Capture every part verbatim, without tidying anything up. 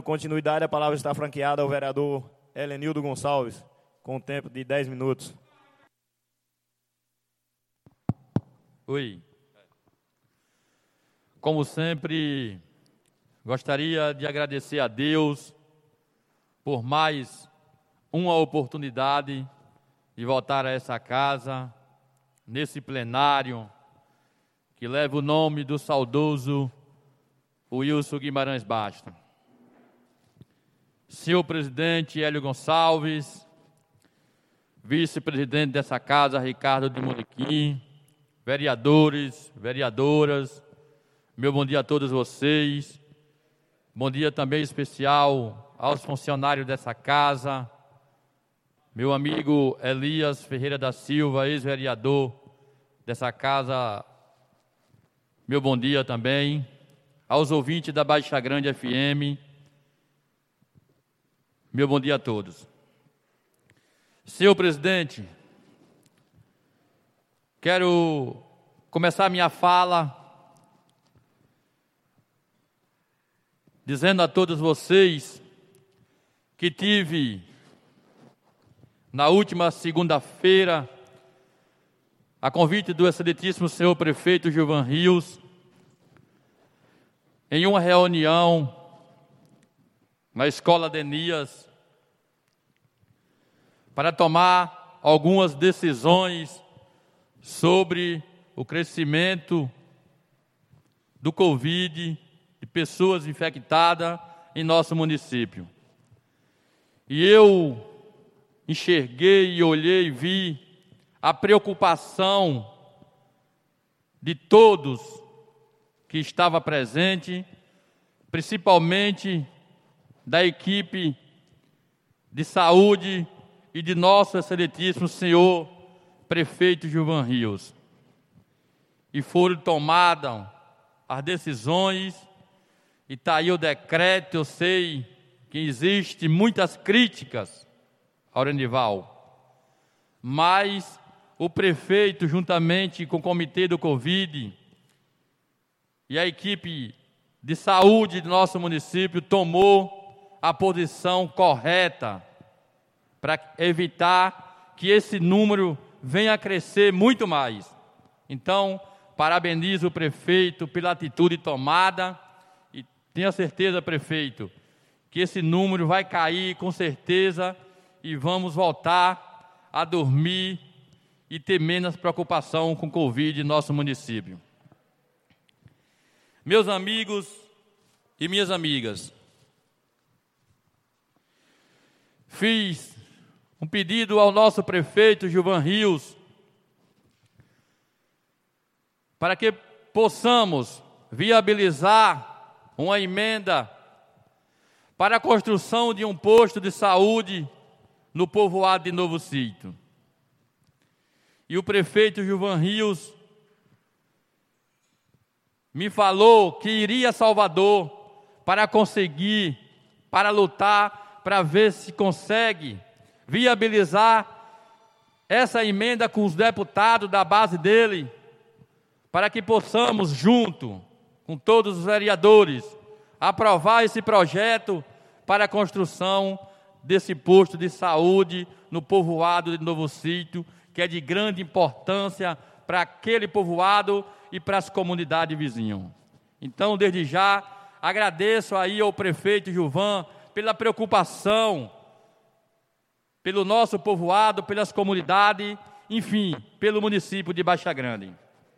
continuidade, a palavra está franqueada ao vereador Helenildo Gonçalves, com um tempo de dez minutos. Oi. Como sempre, gostaria de agradecer a Deus por mais uma oportunidade de voltar a essa casa, nesse plenário, que leva o nome do saudoso Wilson Guimarães Bastos. Senhor presidente Hélio Gonçalves, vice-presidente dessa casa, Ricardo de Moniquim, vereadores, vereadoras, meu bom dia a todos vocês. Bom dia também especial aos funcionários dessa casa, meu amigo Elias Ferreira da Silva, ex-vereador dessa casa, meu bom dia também, aos ouvintes da Baixa Grande F M, meu bom dia a todos. Senhor presidente, quero começar minha fala dizendo a todos vocês que tive, na última segunda-feira, a convite do excelentíssimo senhor prefeito Gilvan Rios, em uma reunião na Escola Denias, para tomar algumas decisões sobre o crescimento do Covid, de pessoas infectadas em nosso município. E eu enxerguei e olhei e vi a preocupação de todos que estava presente, principalmente da equipe de saúde e de nosso excelentíssimo senhor prefeito Gilvan Rios. E foram tomadas as decisões, e está aí o decreto. Eu sei que existe muitas críticas ao Orenival, mas o prefeito, juntamente com o comitê do Covid e a equipe de saúde do nosso município, tomou a posição correta para evitar que esse número venha a crescer muito mais. Então, parabenizo o prefeito pela atitude tomada e tenha certeza, prefeito, que esse número vai cair com certeza e vamos voltar a dormir e ter menos preocupação com o Covid em nosso município. Meus amigos e minhas amigas, fiz um pedido ao nosso prefeito Gilvan Rios para que possamos viabilizar uma emenda para a construção de um posto de saúde no povoado de Novo Sítio. E o prefeito Gilvan Rios me falou que iria a Salvador para conseguir, para lutar, para ver se consegue viabilizar essa emenda com os deputados da base dele, para que possamos, junto com todos os vereadores, aprovar esse projeto para a construção desse posto de saúde no povoado de Novo Sítio, que é de grande importância para aquele povoado e para as comunidades vizinhas. Então, desde já, agradeço aí ao prefeito Gilvan pela preocupação pelo nosso povoado, pelas comunidades, enfim, pelo município de Baixa Grande.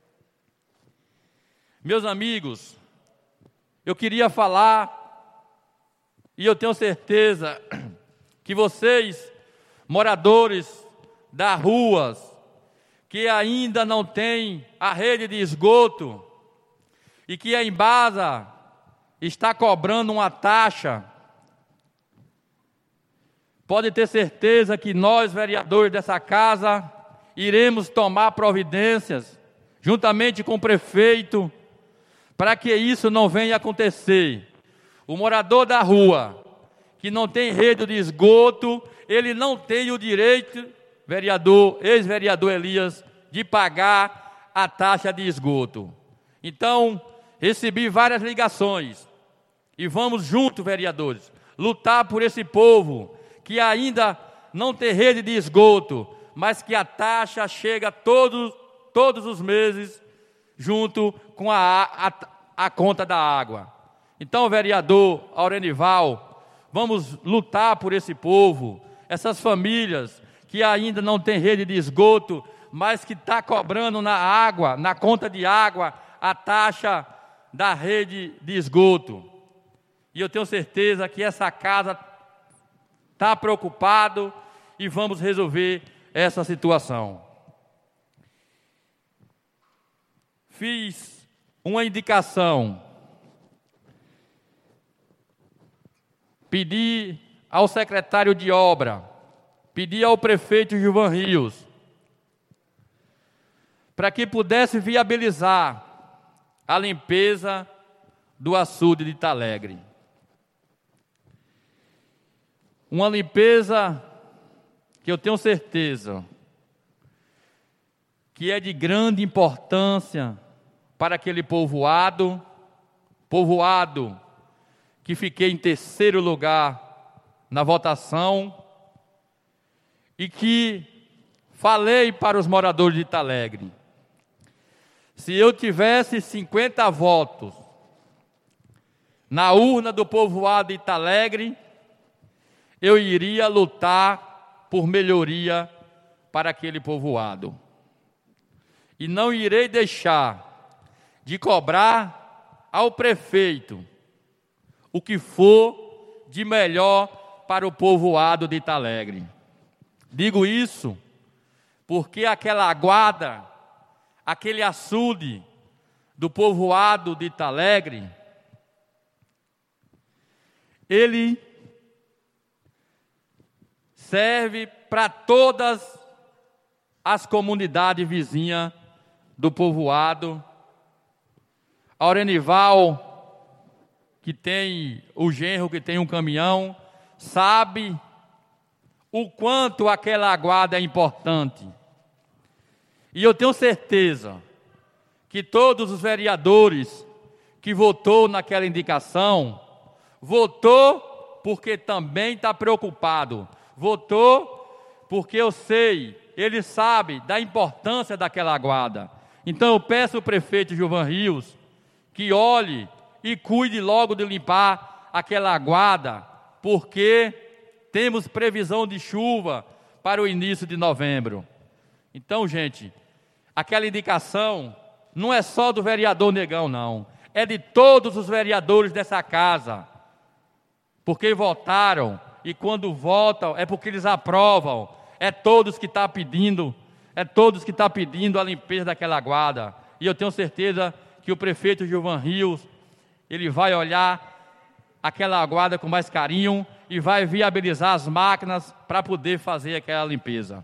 Meus amigos, eu queria falar, e eu tenho certeza que vocês, moradores das ruas, que ainda não têm a rede de esgoto e que a Embasa está cobrando uma taxa, pode ter certeza que nós, vereadores dessa casa, iremos tomar providências, juntamente com o prefeito, para que isso não venha a acontecer. O morador da rua, que não tem rede de esgoto, ele não tem o direito, vereador, ex-vereador Elias, de pagar a taxa de esgoto. Então, recebi várias ligações E vamos juntos, vereadores, lutar por esse povo que ainda não tem rede de esgoto, mas que a taxa chega todos, todos os meses junto com a, a, a conta da água. Então, vereador Aurenival, vamos lutar por esse povo, essas famílias que ainda não têm rede de esgoto, mas que está cobrando na água, na conta de água, a taxa da rede de esgoto. E eu tenho certeza que essa casa está preocupado e vamos resolver essa situação. Fiz uma indicação, pedi ao secretário de obra, pedi ao prefeito Gilvan Rios, para que pudesse viabilizar a limpeza do açude de Italegre. Uma limpeza que eu tenho certeza que é de grande importância para aquele povoado, povoado que fiquei em terceiro lugar na votação e que falei para os moradores de Italegre. Se eu tivesse cinquenta votos na urna do povoado de Italegre, eu iria lutar por melhoria para aquele povoado. E não irei deixar de cobrar ao prefeito o que for de melhor para o povoado de Italegre. Digo isso porque aquela aguada, aquele açude do povoado de Italegre, ele serve para todas as comunidades vizinhas do povoado. Aurenival, que tem o genro, que tem um caminhão, sabe o quanto aquela aguada é importante. E eu tenho certeza que todos os vereadores que votou naquela indicação, votou porque também está preocupado. Votou porque eu sei, ele sabe da importância daquela aguada. Então eu peço ao prefeito Gilvan Rios que olhe e cuide logo de limpar aquela aguada, porque temos previsão de chuva para o início de novembro. Então, gente, aquela indicação não é só do vereador Negão, não. É de todos os vereadores dessa casa. Porque votaram, e quando votam é porque eles aprovam. É todos que estão pedindo, é todos que estão pedindo a limpeza daquela aguada. E eu tenho certeza que o prefeito Gilvan Rios, ele vai olhar aquela aguada com mais carinho e vai viabilizar as máquinas para poder fazer aquela limpeza.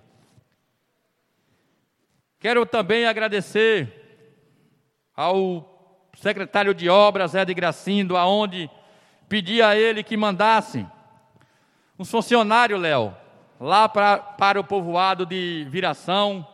Quero também agradecer ao secretário de obras, Zé de Gracindo, aonde pedi a ele que mandasse um funcionário, Léo, lá pra, para o povoado de Viração,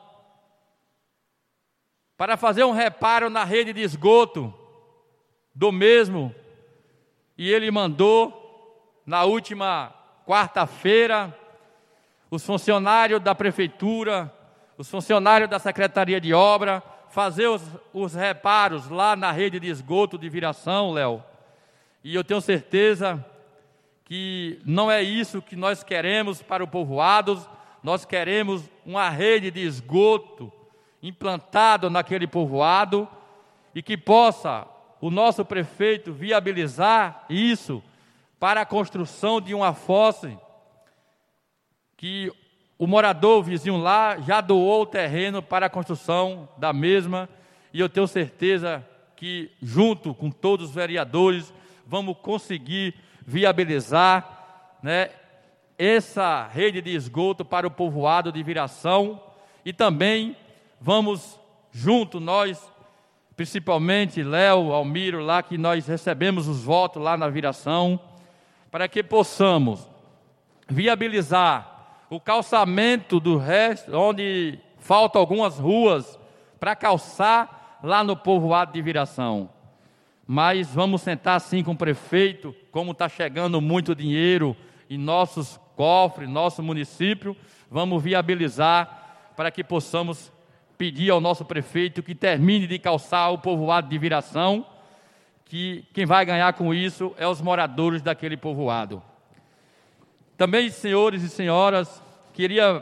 para fazer um reparo na rede de esgoto do mesmo. E ele mandou, na última quarta-feira, os funcionários da prefeitura, os funcionários da Secretaria de Obra, fazer os, os reparos lá na rede de esgoto de Viração, Léo. E eu tenho certeza que não é isso que nós queremos para o povoado. Nós queremos uma rede de esgoto implantada naquele povoado e que possa o nosso prefeito viabilizar isso para a construção de uma fossa que o morador vizinho lá já doou o terreno para a construção da mesma, e eu tenho certeza que junto com todos os vereadores vamos conseguir viabilizar, né, essa rede de esgoto para o povoado de Viração, e também vamos junto nós, principalmente Léo, Almiro, lá que nós recebemos os votos lá na Viração, para que possamos viabilizar o calçamento do resto, onde faltam algumas ruas para calçar lá no povoado de Viração. mas vamos sentar sim com o prefeito, como está chegando muito dinheiro em nossos cofres, nosso município, vamos viabilizar para que possamos pedir ao nosso prefeito que termine de calçar o povoado de Viração, que quem vai ganhar com isso é os moradores daquele povoado. Também, senhores e senhoras, queria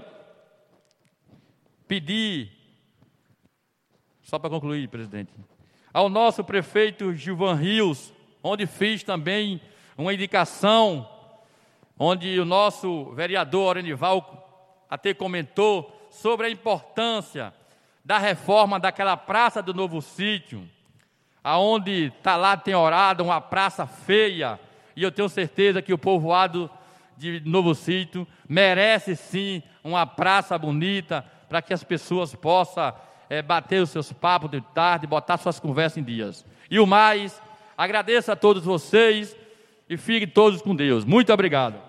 pedir, só para concluir, presidente, ao nosso prefeito Gilvan Rios, onde fiz também uma indicação, onde o nosso vereador Orenival até comentou sobre a importância da reforma daquela praça do Novo Sítio, aonde está lá tem orado uma praça feia, e eu tenho certeza que o povoado de Novo Sítio merece sim uma praça bonita, para que as pessoas possam é, bater os seus papos de tarde, botar suas conversas em dias. E o mais, agradeço a todos vocês e fiquem todos com Deus. Muito obrigado.